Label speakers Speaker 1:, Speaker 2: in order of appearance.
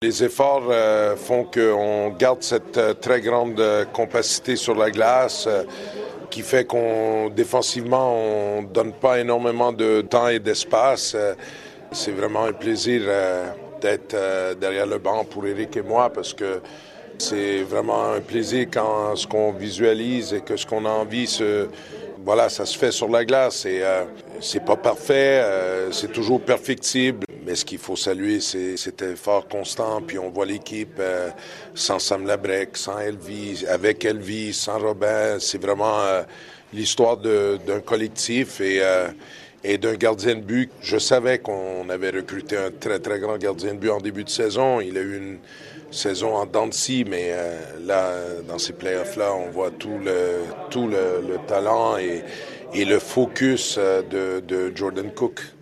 Speaker 1: Les efforts font qu'on garde cette très grande compacité sur la glace qui fait qu'on défensivement on donne pas énormément de temps et d'espace. C'est vraiment un plaisir d'être derrière le banc pour Éric et moi parce que c'est vraiment un plaisir quand ce qu'on visualise et que ce qu'on a envie ça se fait sur la glace. Et c'est pas parfait, c'est toujours perfectible. Mais ce qu'il faut saluer, c'est cet effort constant. Puis on voit l'équipe sans Sam Labrec, sans Elvis, avec Elvis, sans Robin. C'est vraiment l'histoire d'un collectif et d'un gardien de but. Je savais qu'on avait recruté un très, très grand gardien de but en début de saison. Il a eu une saison en dents de scie, mais là, dans ces playoffs-là, on voit tout le talent et le focus de Jordan Cook.